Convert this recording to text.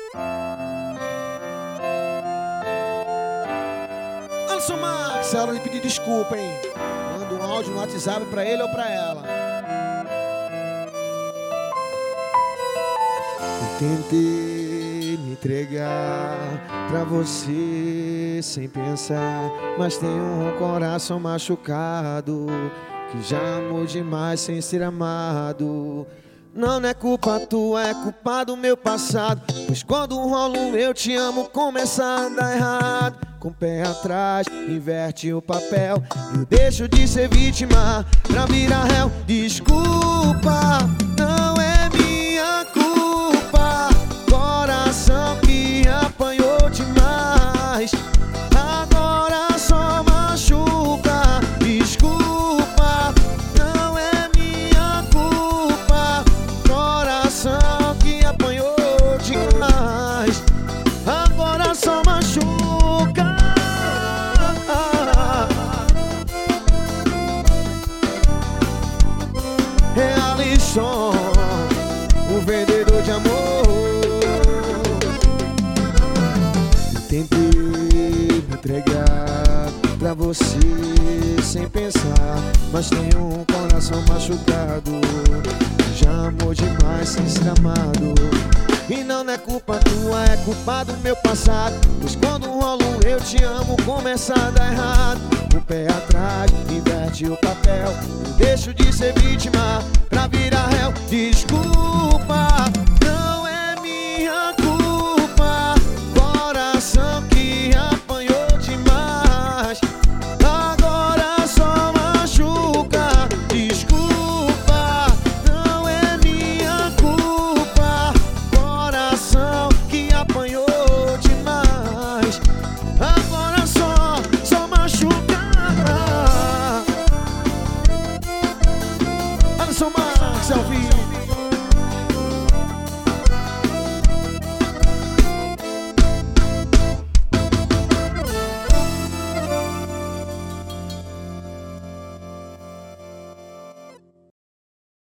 Alisson Max, é hora de pedir desculpa, hein? Manda um áudio no WhatsApp pra ele ou pra ela. Eu tentei me entregar pra você sem pensar, mas tenho um coração machucado que já amou demais sem ser amado. Não é culpa tua, é culpa do meu passado, pois quando rola um eu te amo começa a dar errado. Com o pé atrás, inverte o papel e eu deixo de ser vítima pra virar réu. Desculpa, não é minha culpa, coração que apanhou demais, agora só machuca. Desculpa, não é minha culpa, coração que apanhou demais, agora só machuca. É Alisson, o vendedor de amor. Eu tentei me entregar pra você sem pensar, mas tenho um coração machucado, já amou demais sem ser amado. E não é culpa tua, é culpa do meu passado, pois quando rola um eu te amo começa a dar errado. O pé atrás, inverte o papel, eu deixo de ser vítima pra virar réu. Desculpa,